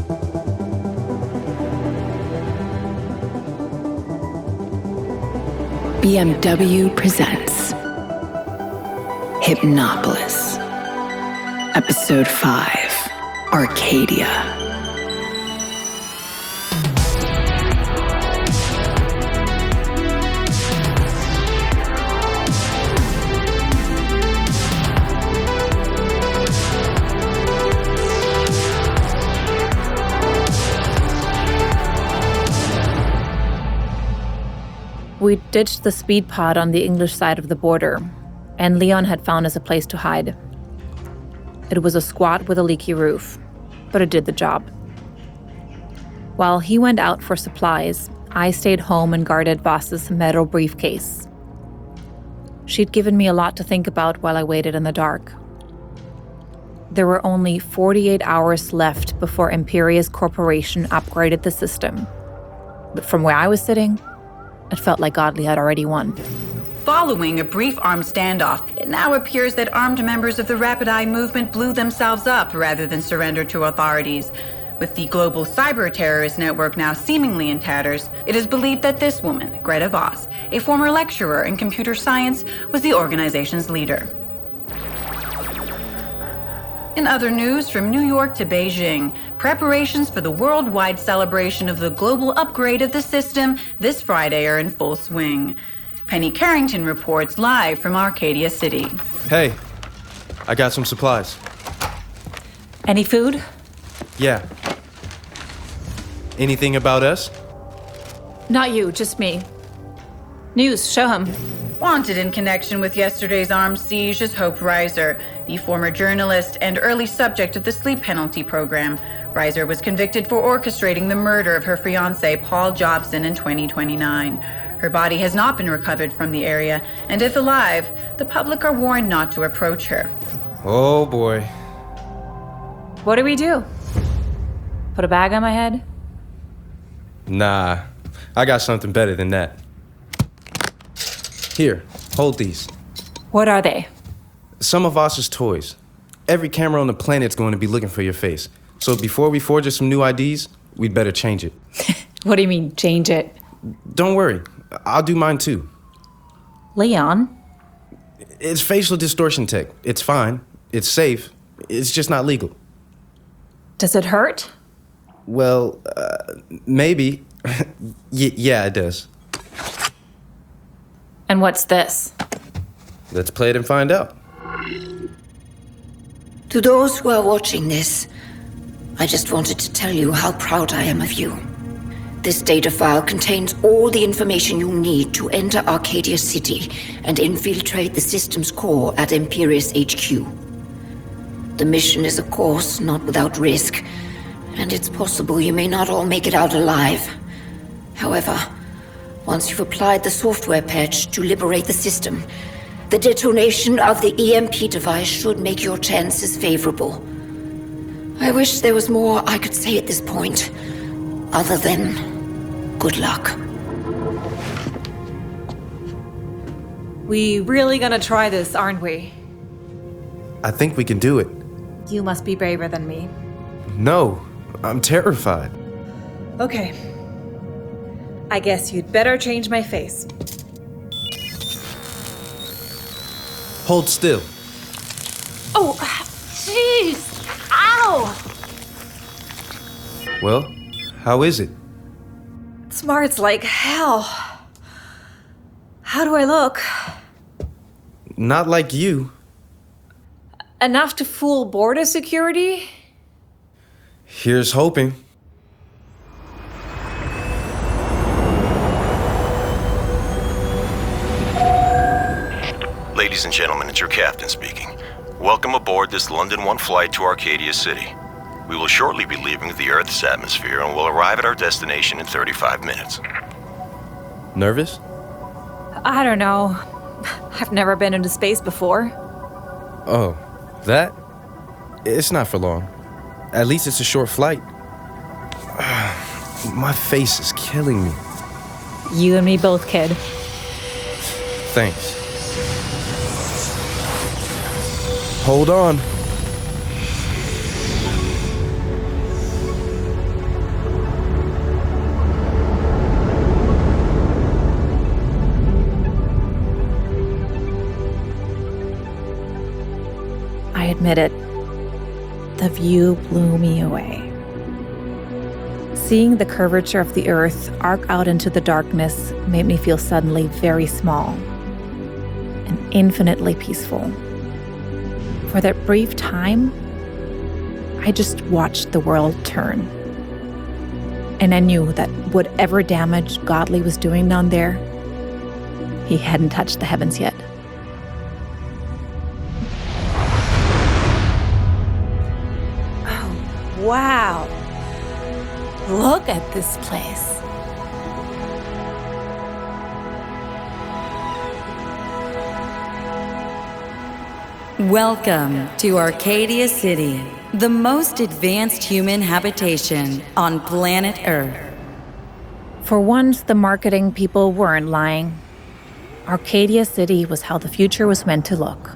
BMW presents Hypnopolis, Episode 5, Arcadia. We ditched the speed pod on the English side of the border, and Leon had found us a place to hide. It was a squat with a leaky roof, but it did the job. While he went out for supplies, I stayed home and guarded Voss's metal briefcase. She'd given me a lot to think about while I waited in the dark. There were only 48 hours left before Imperius Corporation upgraded the system. But from where I was sitting, it felt like Godley had already won. Following a brief armed standoff, it now appears that armed members of the Rapid Eye movement blew themselves up rather than surrender to authorities. With the global cyber terrorist network now seemingly in tatters, it is believed that this woman, Greta Voss, a former lecturer in computer science, was the organization's leader. In other news, from New York to Beijing, preparations for the worldwide celebration of the global upgrade of the system this Friday are in full swing. Penny Carrington reports live from Arcadia City. Hey, I got some supplies. Any food? Yeah. Anything about us? Not you, just me. News, show him. Wanted in connection with yesterday's armed siege is Hope Reiser, the former journalist and early subject of the sleep penalty program. Reiser was convicted for orchestrating the murder of her fiancé, Paul Jobson, in 2029. Her body has not been recovered from the area, and if alive, the public are warned not to approach her. Oh boy. What do we do? Put a bag on my head? Nah, I got something better than that. Here, hold these. What are they? Some of Voss's toys. Every camera on the planet's going to be looking for your face. So before we forge us some new IDs, we'd better change it. What do you mean, change it? Don't worry, I'll do mine too. Leon? It's facial distortion tech. It's fine. It's safe. It's just not legal. Does it hurt? Well, maybe. Yeah, it does. And what's this? Let's play it and find out. To those who are watching this, I just wanted to tell you how proud I am of you. This data file contains all the information you need to enter Arcadia City and infiltrate the system's core at Imperius HQ. The mission is, of course, not without risk, and it's possible you may not all make it out alive. However, once you've applied the software patch to liberate the system, the detonation of the EMP device should make your chances favorable. I wish there was more I could say at this point, other than good luck. We really gonna try this, aren't we? I think we can do it. You must be braver than me. No, I'm terrified. Okay. I guess you'd better change my face. Hold still. Oh, jeez! Ow! Well, how is it? Smarts like hell. How do I look? Not like you. Enough to fool border security? Here's hoping. Ladies and gentlemen, it's your captain speaking. Welcome aboard this London 1 flight to Arcadia City. We will shortly be leaving the Earth's atmosphere and will arrive at our destination in 35 minutes. Nervous? I don't know. I've never been into space before. Oh, that? It's not for long. At least it's a short flight. My face is killing me. You and me both, kid. Thanks. Hold on. admit it, the view blew me away. Seeing the curvature of the earth arc out into the darkness made me feel suddenly very small and infinitely peaceful. For that brief time, I just watched the world turn. And I knew that whatever damage Godley was doing down there, he hadn't touched the heavens yet. Oh, wow. Look at this place. Welcome to Arcadia City, the most advanced human habitation on planet Earth. For once, the marketing people weren't lying. Arcadia City was how the future was meant to look.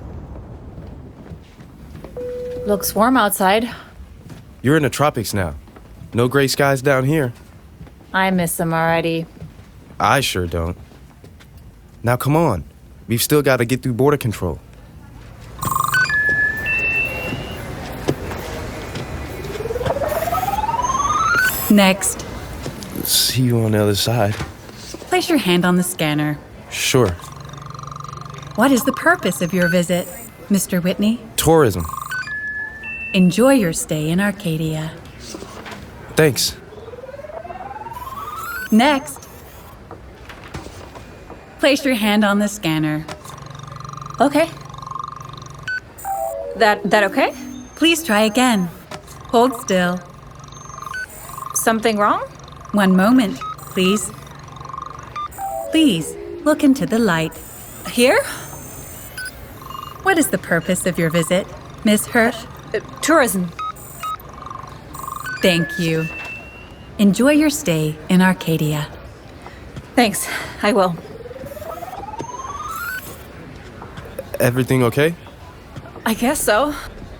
Looks warm outside. You're in the tropics now. No gray skies down here. I miss them already. I sure don't. Now come on. We've still got to get through border control. Next. See you on the other side. Place your hand on the scanner. Sure. What is the purpose of your visit, Mr. Whitney? Tourism. Enjoy your stay in Arcadia. Thanks. Next. Place your hand on the scanner. Okay. That okay? Please try again. Hold still. Something wrong? One moment, please. Please, look into the light. Here? What is the purpose of your visit, Miss Hirsch? Tourism. Thank you. Enjoy your stay in Arcadia. Thanks, I will. Everything okay? I guess so.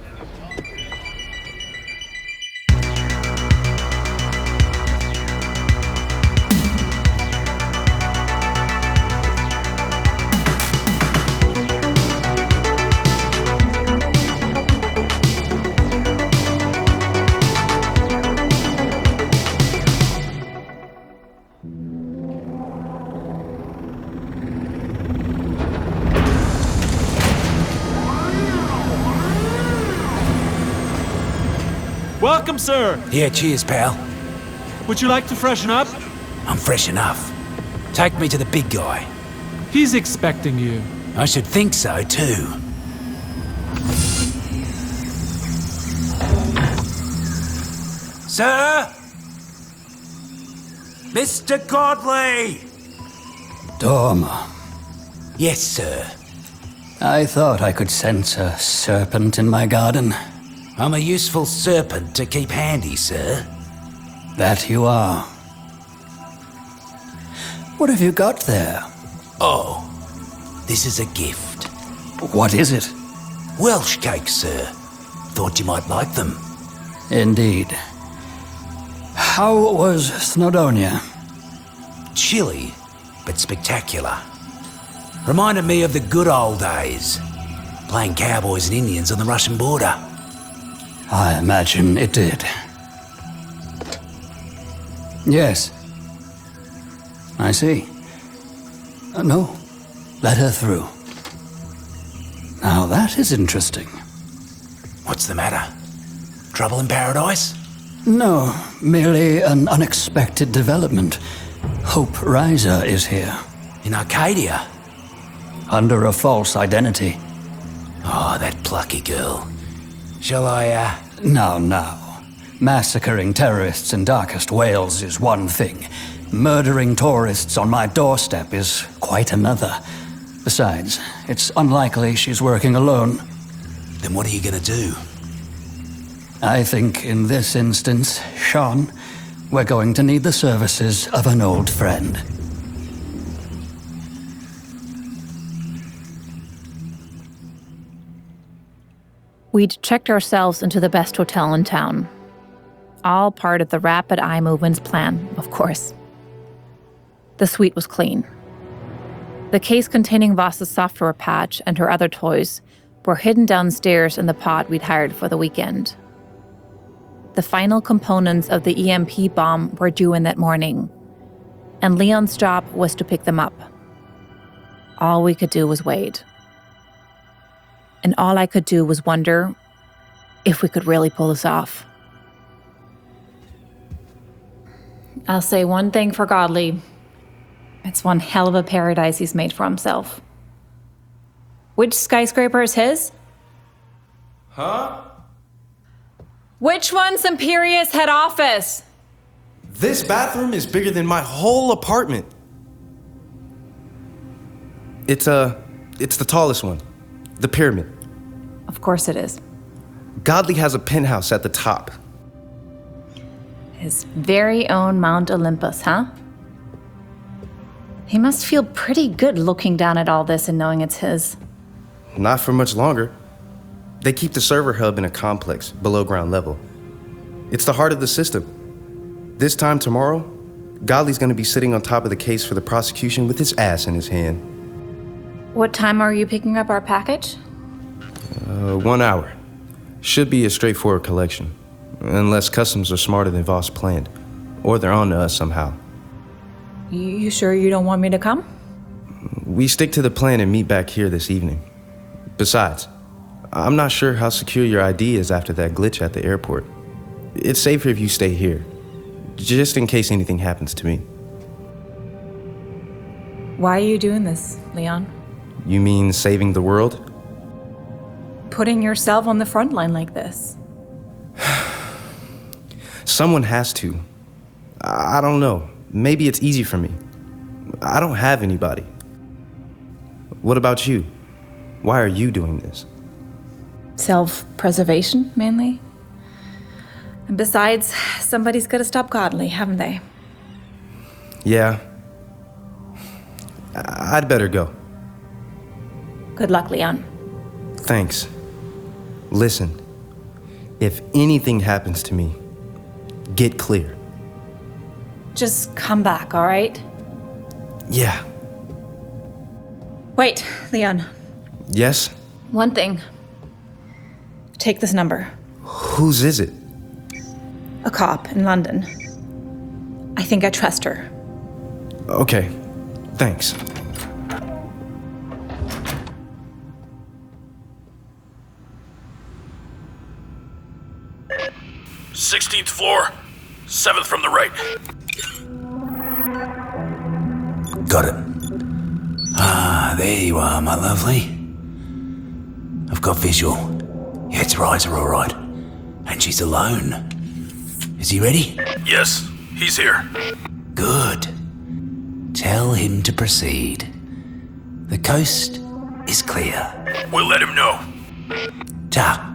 Welcome, sir. Yeah, cheers, pal. Would you like to freshen up? I'm fresh enough. Take me to the big guy. He's expecting you. I should think so, too. Sir? Mr. Godley! Dormer. Yes, sir. I thought I could sense a serpent in my garden. I'm a useful serpent to keep handy, sir. That you are. What have you got there? Oh, this is a gift. What is it? Welsh cakes, sir. Thought you might like them. Indeed. How was Snowdonia? Chilly, but spectacular. Reminded me of the good old days. Playing cowboys and Indians on the Russian border. I imagine it did. Yes. I see. No. Let her through. Now that is interesting. What's the matter? Trouble in paradise? No, merely an unexpected development. Hope Reiser is here. In Arcadia? Under a false identity. Oh, that plucky girl. Shall I, Now. Massacring terrorists in darkest Wales is one thing. Murdering tourists on my doorstep is quite another. Besides, it's unlikely she's working alone. Then what are you gonna do? I think in this instance, Sean, we're going to need the services of an old friend. We'd checked ourselves into the best hotel in town. All part of the rapid eye movements plan, of course. The suite was clean. The case containing Voss's software patch and her other toys were hidden downstairs in the pod we'd hired for the weekend. The final components of the EMP bomb were due in that morning, and Leon's job was to pick them up. All we could do was wait. And all I could do was wonder if we could really pull this off. I'll say one thing for Godley. It's one hell of a paradise he's made for himself. Which skyscraper is his? Huh? Which one's Imperius head office? This bathroom is bigger than my whole apartment. It's the tallest one. The pyramid. Of course it is. Godley has a penthouse at the top. His very own Mount Olympus, huh? He must feel pretty good looking down at all this and knowing it's his. Not for much longer. They keep the server hub in a complex below ground level. It's the heart of the system. This time tomorrow, Godley's gonna be sitting on top of the case for the prosecution with his ass in his hand. What time are you picking up our package? 1 hour. Should be a straightforward collection. Unless customs are smarter than Voss planned. Or they're on to us somehow. You sure you don't want me to come? We stick to the plan and meet back here this evening. Besides, I'm not sure how secure your ID is after that glitch at the airport. It's safer if you stay here, just in case anything happens to me. Why are you doing this, Leon? You mean saving the world? Putting yourself on the front line like this? Someone has to. I don't know. Maybe it's easy for me. I don't have anybody. What about you? Why are you doing this? Self-preservation, mainly. And besides, somebody's got to stop Godley, haven't they? Yeah. I'd better go. Good luck, Leon. Thanks. Listen, if anything happens to me, get clear. Just come back, all right? Yeah. Wait, Leon. Yes? One thing. Take this number. Whose is it? A cop in London. I think I trust her. Okay. Thanks. "16th floor, 7th from the right." Got it. Ah, there you are, my lovely. I've got visual. Yeah, it's Reiser, all right. And she's alone. Is he ready? Yes, he's here. Good. Tell him to proceed. The coast is clear. We'll let him know. Ta.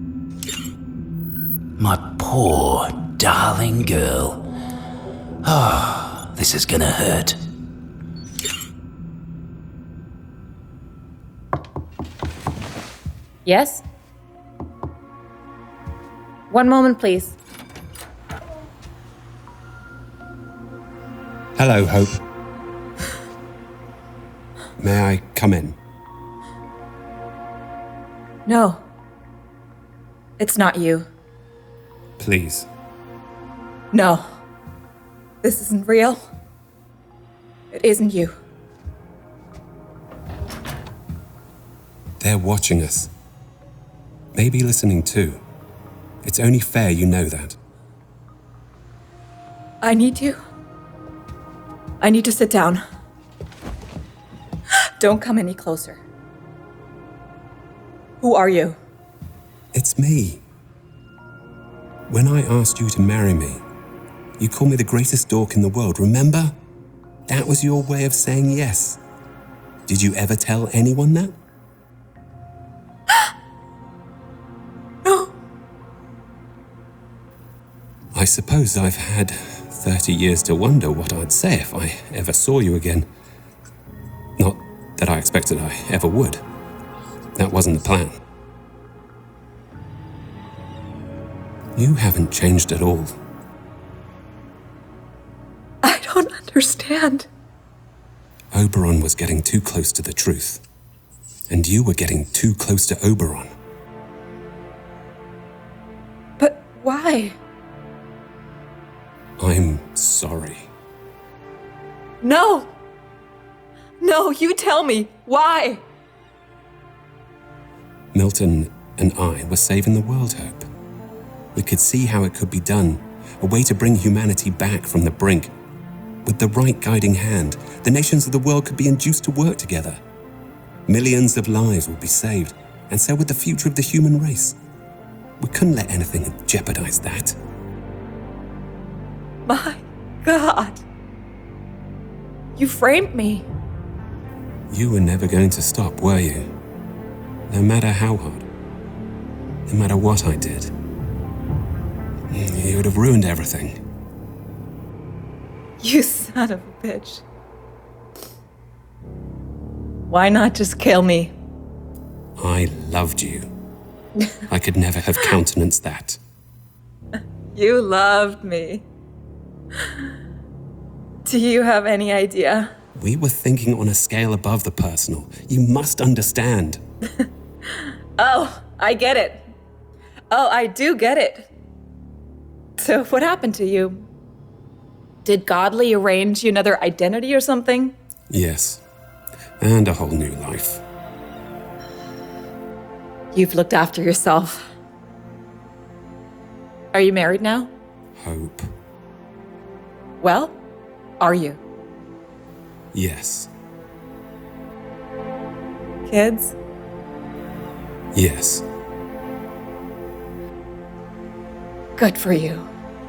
My poor, darling girl. Oh, this is gonna hurt. Yes? One moment, please. Hello, Hope. May I come in? No. It's not you. Please. No. This isn't real. It isn't you. They're watching us. Maybe listening too. It's only fair you know that. I need to sit down. Don't come any closer. Who are you? It's me. When I asked you to marry me, you called me the greatest dork in the world, remember? That was your way of saying yes. Did you ever tell anyone that? No. I suppose I've had 30 years to wonder what I'd say if I ever saw you again. Not that I expected I ever would. That wasn't the plan. You haven't changed at all. I don't understand. Oberon was getting too close to the truth. And you were getting too close to Oberon. But why? I'm sorry. No! No, you tell me. Why? Milton and I were saving the world, Hope. We could see how it could be done, a way to bring humanity back from the brink. With the right guiding hand, the nations of the world could be induced to work together. Millions of lives would be saved, and so would the future of the human race. We couldn't let anything jeopardize that. My God. You framed me. You were never going to stop, were you? No matter how hard. No matter what I did. You would have ruined everything. You son of a bitch. Why not just kill me? I loved you. I could never have countenanced that. You loved me. Do you have any idea? We were thinking on a scale above the personal. You must understand. Oh, I get it. Oh, I do get it. So what happened to you? Did Godly arrange you another identity or something? Yes. And a whole new life. You've looked after yourself. Are you married now? Hope. Well, are you? Yes. Kids? Yes. Good for you.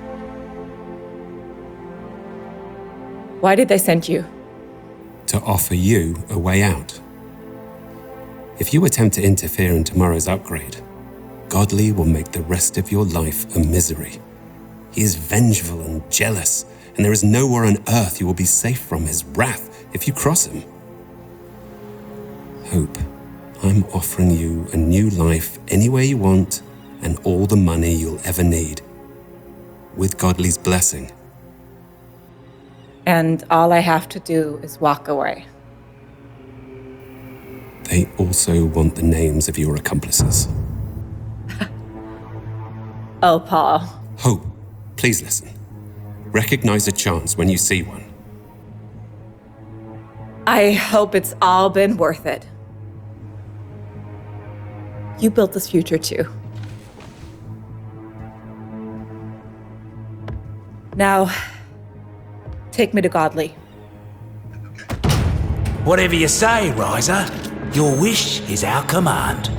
Why did they send you? To offer you a way out. If you attempt to interfere in tomorrow's upgrade, Godly will make the rest of your life a misery. He is vengeful and jealous, and there is nowhere on earth you will be safe from his wrath if you cross him. Hope, I'm offering you a new life anywhere you want and all the money you'll ever need. With Godly's blessing. And all I have to do is walk away. They also want the names of your accomplices. Oh, Paul. Hope, please listen. Recognize a chance when you see one. I hope it's all been worth it. You built this future too. Now, take me to Godly. Whatever you say, Riser. Your wish is our command.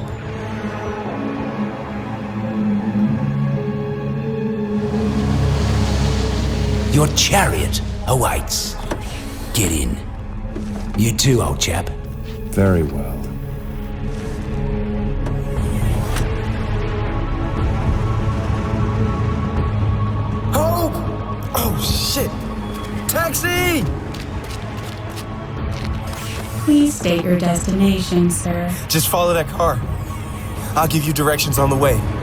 Your chariot awaits. Get in. You too, old chap. Very well. Hope! Oh, shit! Taxi! Please state your destination, sir. Just follow that car. I'll give you directions on the way.